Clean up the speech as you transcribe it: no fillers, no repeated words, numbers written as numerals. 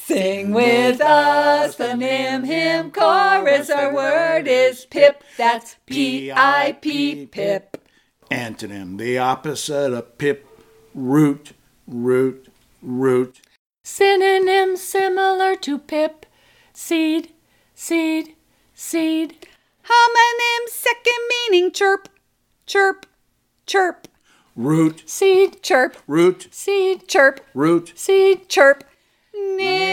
Sing with us the Nim Him chorus. Our word is pip. That's P-I-P, pip. Antonym, the opposite of pip, root, root, root. Synonym similar to pip, seed, seed, seed. Homonym second meaning chirp, chirp, chirp. Root, Seed, chirp, root, seed, chirp, root. seed, chirp. Nim.